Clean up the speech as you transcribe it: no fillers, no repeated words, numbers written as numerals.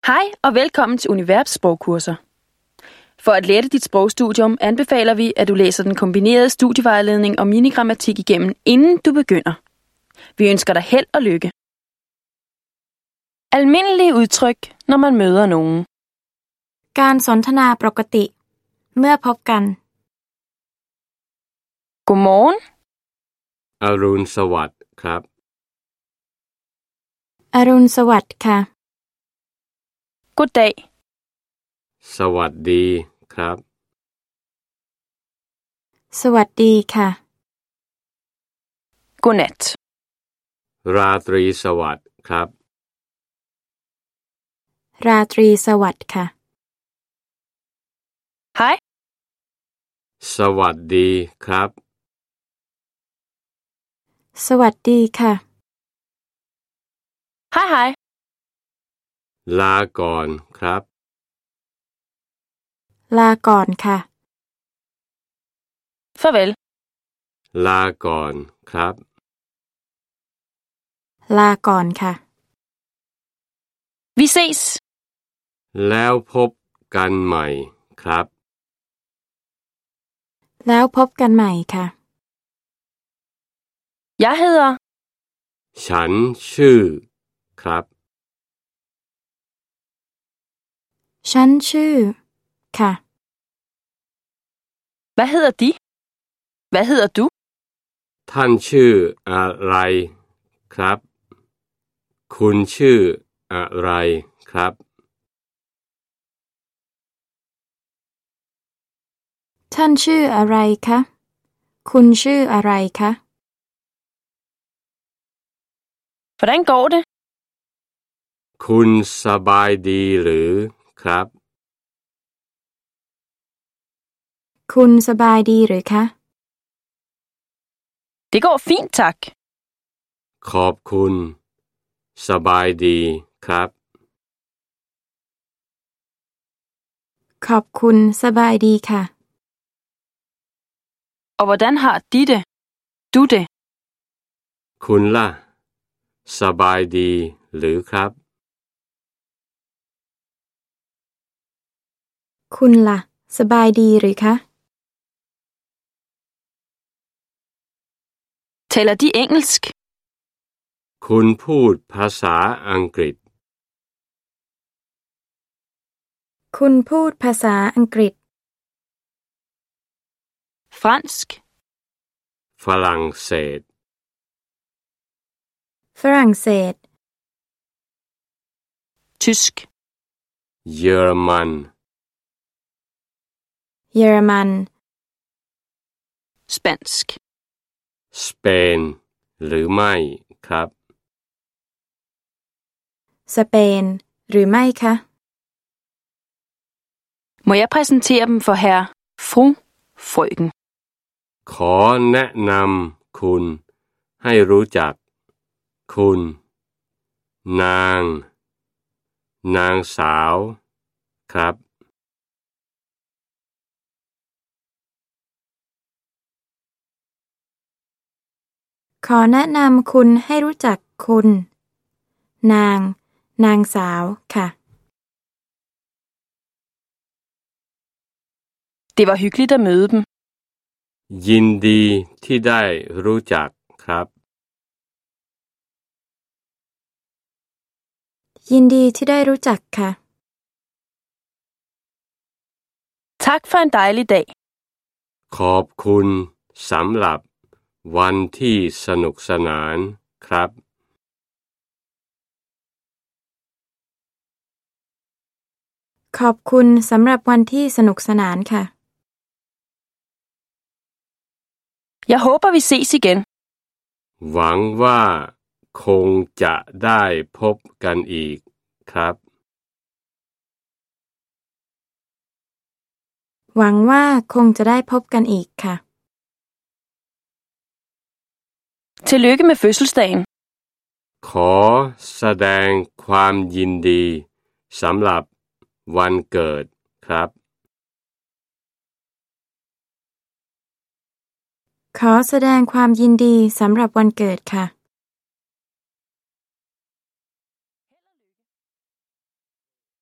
Hej og velkommen til Univers sprogkurser. For at lette dit sprogstudium anbefaler vi, at du læser den kombinerede studievejledning og minigrammatik igennem, inden du begynder. Vi ønsker dig held og lykke. Almindelige udtryk, når man møder nogen. การสนทนาปกติเมื่อพบกัน Godmorgen. อรุณสวัสดิ์ครับอรุณสวัสดิ์ค่ะ Goddag. สวัสดีครับสวัสดีค่ะ Godnat. ราตรีสวัสดิ์ครับราตรีสวัสดิ์ค่ะ Hej. สวัสดีครับสวัสดีค่ะ Hej hej. ลาก่อนครับลาก่อนค่ะ Farvel. ลาก่อนครับลาก่อนค่ะ Vi ses. แล้วพบกันใหม่ครับแล้วพบกันใหม่ค่ะ Jeg hedder. ฉันชื่อครับฉันชื่อค่ะ Hvad hedder de? Hvad hedder du? ท่านชื่ออะไรครับ คุณชื่ออะไรครับท่านชื่ออะไรคะคุณชื่ออะไรคะ Hvordan går det? คุณสบายดีหรือครับคุณสบายดีหรือคะ Det går fint, tak. ขอบคุณสบายดีครับขอบคุณสบายดีค่ะ Og hvordan har de det? Du det? คุณล่ะสบายดีหรือครับคุณล่ะสบายดีหรือคะ Taler de engelsk? คุณพูดภาษาอังกฤษคุณพูดภาษาอังกฤษ Fransk? ฝรั่งเศสฝรั่งเศส Tysk? เยอรมันเยอรมัน Spansk? สเปนหรือไม่ครับสเปนหรือไม่คะ Må jeg præsentere dem for herr, fru, frøken? ขอแนะนำคุณให้รู้จักคุณ นางสาวครับขอแนะนำคุณให้รู้จักคุณ นางสาวค่ะ Det var hyggeligt at møde dem. ยินดีที่ได้รู้จักครับยินดีที่ได้รู้จักค่ะ Tak for en dejlig dag. ขอบคุณสำหรับวันที่สนุกสนานครับขอบคุณสำหรับวันที่สนุกสนานค่ะ Jeg håber, vi ses igen. หวังว่าคงจะได้พบกันอีกครับหวังว่าคงจะได้พบกันอีกค่ะ Tillykke med fødselsdagen. ขอแสดงความยินดีสำหรับวันเกิดครับขอแสดงความยินดีสำหรับวันเกิดค่ะ